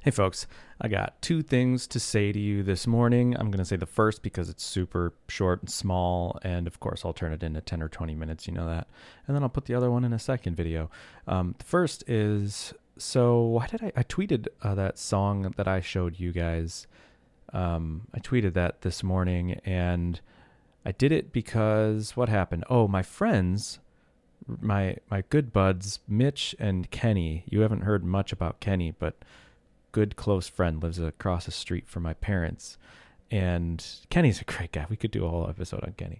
Hey folks, I got two things to say to you this morning. I'm going to say the first because it's super short and small, and of course I'll turn it into 10 or 20 minutes, you know that. And then I'll put the other one in a second video. The first is, so why did I tweeted that song that I showed you guys. I tweeted that this morning, and I did it because what happened? Oh, my friends, my good buds, Mitch and Kenny. You haven't heard much about Kenny, but good close friend lives across the street from my parents, and Kenny's a great guy. We could do a whole episode on Kenny.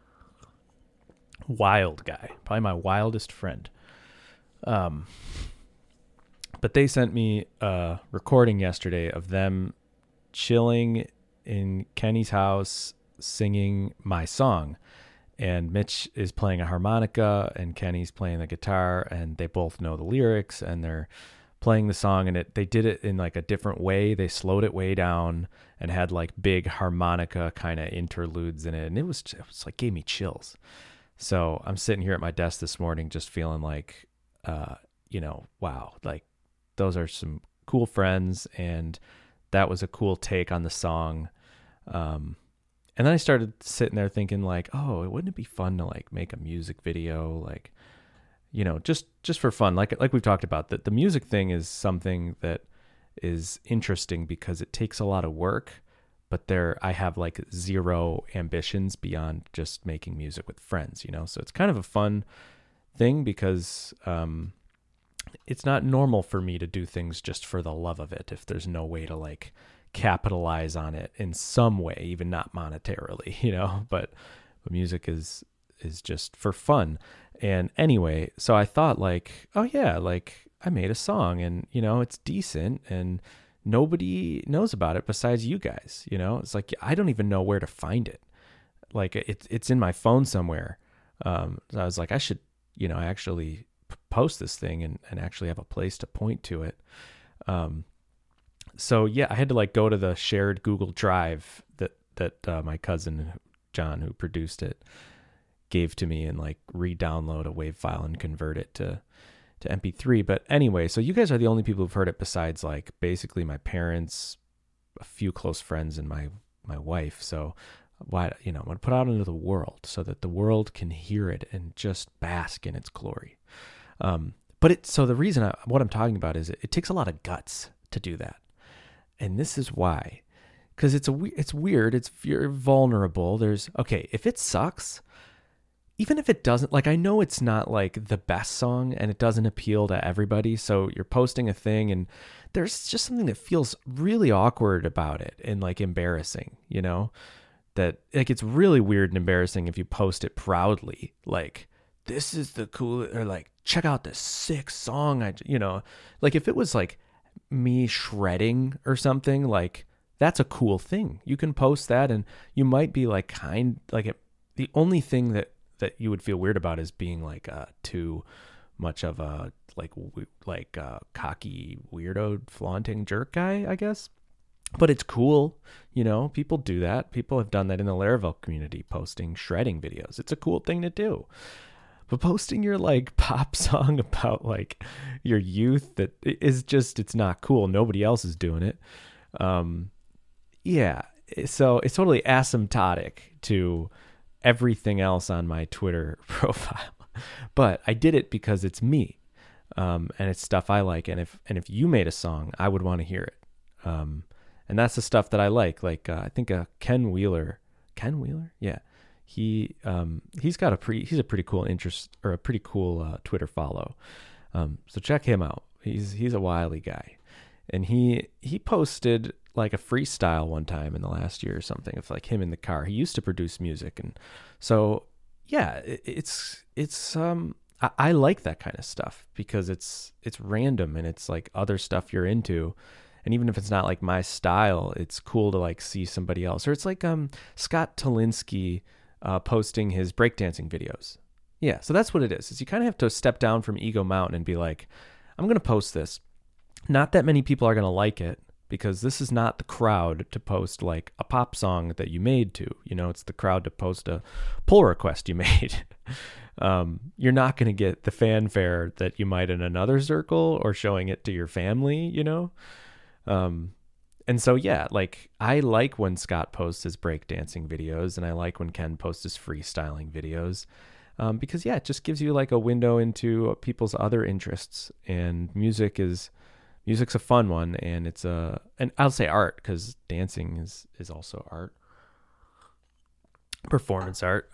Wild guy, probably my wildest friend. But they sent me a recording yesterday of them chilling in Kenny's house singing my song, and Mitch is playing a harmonica and Kenny's playing the guitar, and they both know the lyrics, and they're playing the song, and they did it in like a different way. They slowed it way down and had like big harmonica kind of interludes in it, and it was like gave me chills. So I'm sitting here at my desk this morning just feeling like wow, like those are some cool friends, and that was a cool take on the song. And then I started sitting there thinking like, oh, wouldn't it be fun to like make a music video, like, you know, just for fun. Like we've talked about, that the music thing is something that is interesting because it takes a lot of work, but I have like zero ambitions beyond just making music with friends, you know? So it's kind of a fun thing because it's not normal for me to do things just for the love of it if there's no way to like capitalize on it in some way, even not monetarily, you know? But music is just for fun. And anyway, so I thought like, oh yeah, like I made a song and, you know, it's decent and nobody knows about it besides you guys, you know? It's like, I don't even know where to find it. Like it's in my phone somewhere. So I was like, I should, you know, actually post this thing and actually have a place to point to it. So yeah, I had to like go to the shared Google Drive that my cousin John, who produced it, gave to me, and like re-download a WAV file and convert it to MP3. But anyway, so you guys are the only people who've heard it besides like basically my parents, a few close friends, and my wife. So why, you know, I'm going to put it out into the world so that the world can hear it and just bask in its glory. So the reason what I'm talking about is it takes a lot of guts to do that. And this is why, because it's weird. You're vulnerable. If it sucks, even if it doesn't, like, I know it's not like the best song and it doesn't appeal to everybody. So you're posting a thing and there's just something that feels really awkward about it and like embarrassing, you know, that like, it's really weird and embarrassing if you post it proudly. Like, this is the cool, or like, check out this sick song. You know, like if it was like me shredding or something, like that's a cool thing. You can post that and you might be like the only thing that you would feel weird about is being like too much of a cocky weirdo flaunting jerk guy, I guess. But it's cool, you know. People do that. People have done that in the Laravel community, posting shredding videos. It's a cool thing to do. But posting your like pop song about like your youth, that is just, it's not cool. Nobody else is doing it. Yeah. So it's totally asymptotic to everything else on my Twitter profile, but I did it because it's me, and it's stuff I like. And if you made a song, I would want to hear it. And that's the stuff that I like. Like, I think, Ken Wheeler, yeah. He's got a pretty cool interest, or a pretty cool, Twitter follow. So check him out. He's a wily guy, and he posted like a freestyle one time in the last year or something of like him in the car. He used to produce music. And so, yeah, I like that kind of stuff because it's random and it's like other stuff you're into. And even if it's not like my style, it's cool to like see somebody else. Or it's like, Scott Tolinsky, posting his breakdancing videos. Yeah. So that's what it is you kind of have to step down from Ego Mountain and be like, I'm going to post this. Not that many people are going to like it, because this is not the crowd to post like a pop song that you made to, you know, it's the crowd to post a pull request you made. You're not going to get the fanfare that you might in another circle or showing it to your family, you know? And so, yeah, like I like when Scott posts his breakdancing videos, and I like when Ken posts his freestyling videos, because yeah, it just gives you like a window into people's other interests. And music's a fun one, and and I'll say art, because dancing is also art, performance art.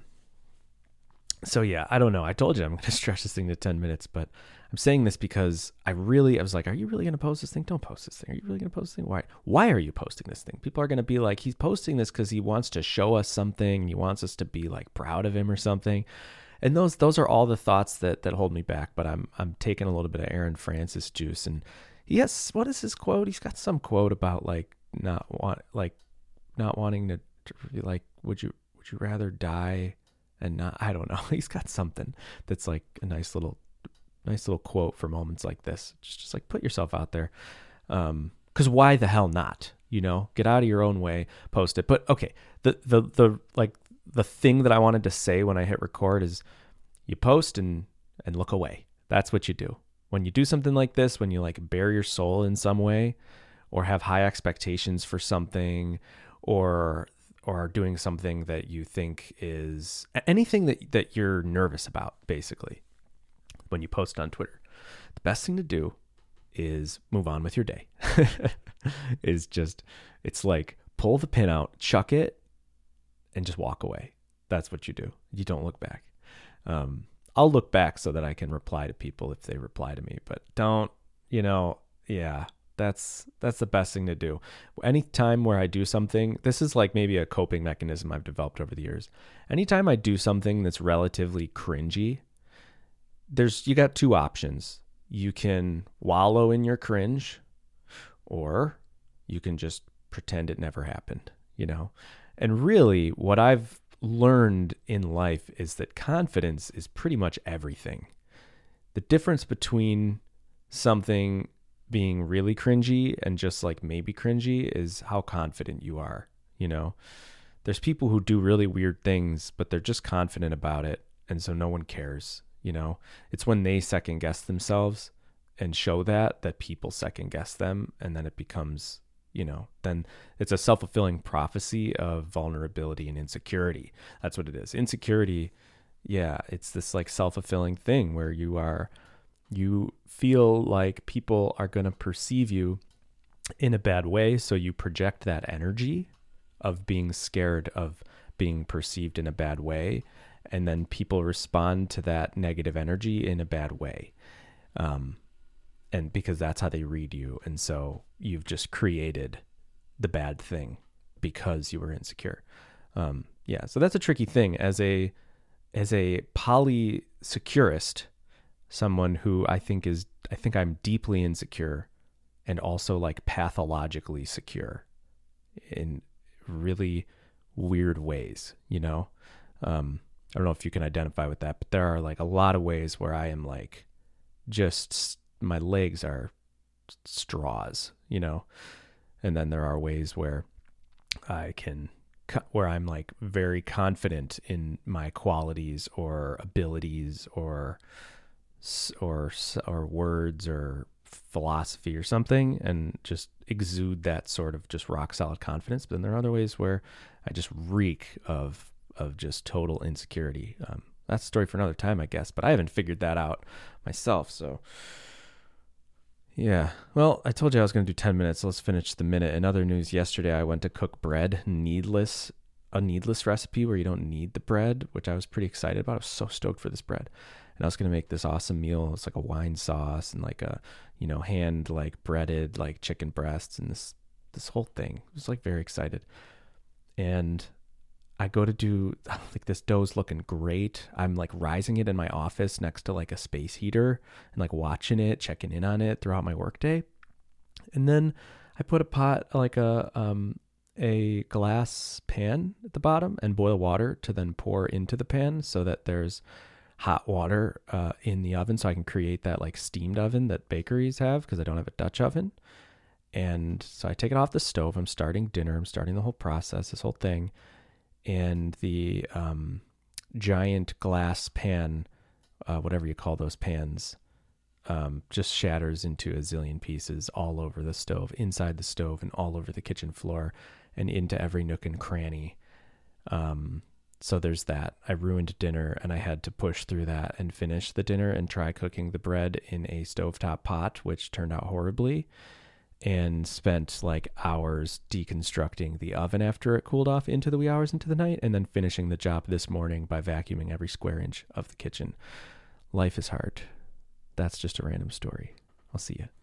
So yeah, I don't know. I told you I'm going to stretch this thing to 10 minutes, but I'm saying this because I was like, are you really going to post this thing? Don't post this thing. Are you really going to post this thing? Why are you posting this thing? People are going to be like, he's posting this because he wants to show us something. He wants us to be like proud of him or something. And those are all the thoughts that hold me back. But I'm taking a little bit of Aaron Francis juice, and what is his quote? He's got some quote about like not wanting to be like, would you rather die and not, I don't know. He's got something that's like a nice little quote for moments like this. Just like put yourself out there. 'Cause why the hell not? Get out of your own way, post it. But okay, the thing that I wanted to say when I hit record is you post and look away. That's what you do. When you do something like this, when you like bare your soul in some way, or have high expectations for something, or are doing something that you think is anything that you're nervous about, basically, when you post on Twitter, the best thing to do is move on with your day. It's like pull the pin out, chuck it, and just walk away. That's what you do. You don't look back. I'll look back so that I can reply to people if they reply to me, but don't, yeah. That's the best thing to do. Anytime where I do something, this is like maybe a coping mechanism I've developed over the years. Anytime I do something that's relatively cringy, you got two options. You can wallow in your cringe, or you can just pretend it never happened, And really what I've learned in life is that confidence is pretty much everything. The difference between something being really cringy and just like maybe cringy is how confident you are. There's people who do really weird things, but they're just confident about it, and so no one cares. It's when they second guess themselves and show that people second guess them, and then it becomes, then it's a self-fulfilling prophecy of vulnerability and insecurity. That's what it is. Insecurity, yeah, it's this like self-fulfilling thing where you feel like people are going to perceive you in a bad way, so you project that energy of being scared of being perceived in a bad way, and then people respond to that negative energy in a bad way, and because that's how they read you, and so you've just created the bad thing because you were insecure. So that's a tricky thing as a polysecurist, someone who I think I'm deeply insecure and also like pathologically secure in really weird ways, I don't know if you can identify with that, but there are like a lot of ways where I am like, just my legs are straws, and then there are ways where I'm like very confident in my qualities or abilities or words or philosophy or something, and just exude that sort of just rock solid confidence. But then there are other ways where I just reek of just total insecurity. That's a story for another time, I guess, but I haven't figured that out myself. So yeah, well, I told you I was going to do 10 minutes. So let's finish the minute. In other news, yesterday I went to cook bread, a needless recipe where you don't need the bread, which I was pretty excited about. I was so stoked for this bread. And I was going to make this awesome meal. It's like a wine sauce and like a, hand like breaded like chicken breasts and this whole thing. I was like very excited. And I go to do like this dough's looking great. I'm like rising it in my office next to like a space heater and like watching it, checking in on it throughout my workday. And then I put a pot, like a glass pan at the bottom, and boil water to then pour into the pan so that there's hot water in the oven, so I can create that like steamed oven that bakeries have, because I don't have a Dutch oven. And so I take it off the stove. I'm starting dinner. I'm starting the whole process, this whole thing. And the giant glass pan, whatever you call those pans, just shatters into a zillion pieces all over the stove, inside the stove, and all over the kitchen floor, and into every nook and cranny. So there's that. I ruined dinner, and I had to push through that and finish the dinner and try cooking the bread in a stovetop pot, which turned out horribly, and spent like hours deconstructing the oven after it cooled off into the wee hours into the night, and then finishing the job this morning by vacuuming every square inch of the kitchen. Life is hard. That's just a random story. I'll see you.